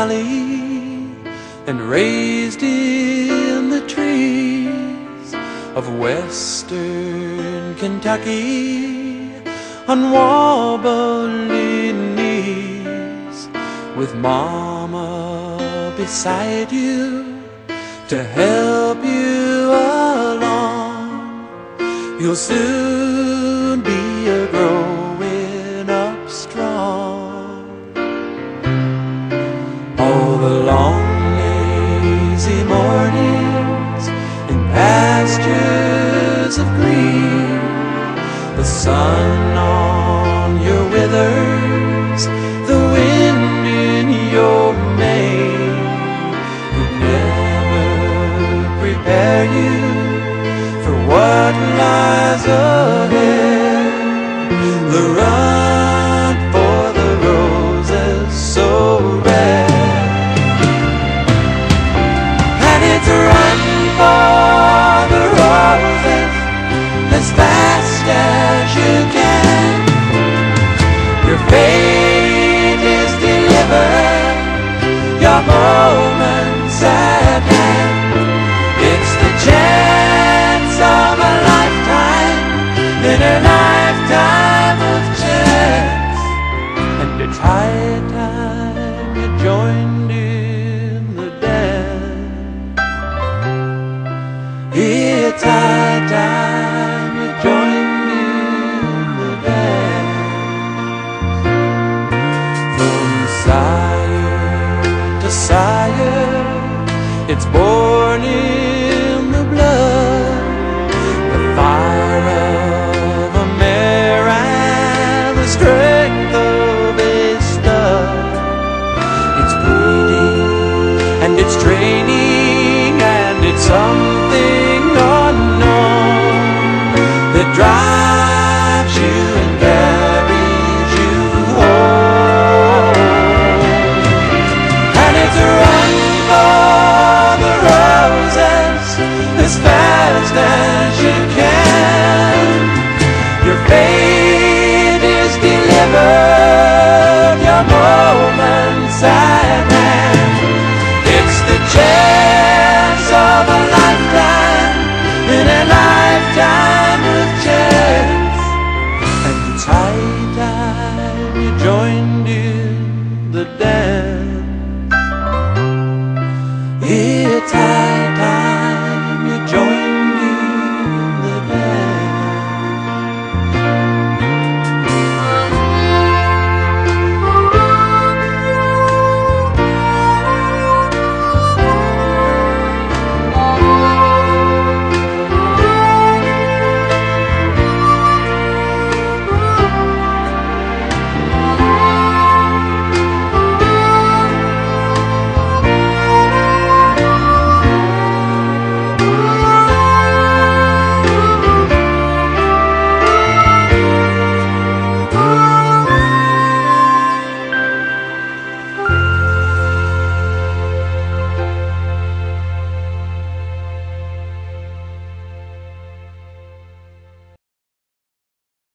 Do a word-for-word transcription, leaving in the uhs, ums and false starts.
valley and raised in the trees of western Kentucky on wobbling knees, with Mama beside you to help you along. You'll soon be a growing up strong. All the long lazy mornings in pastures of green, the sun on your withers, the wind in your mane, could never prepare you for what lies ahead.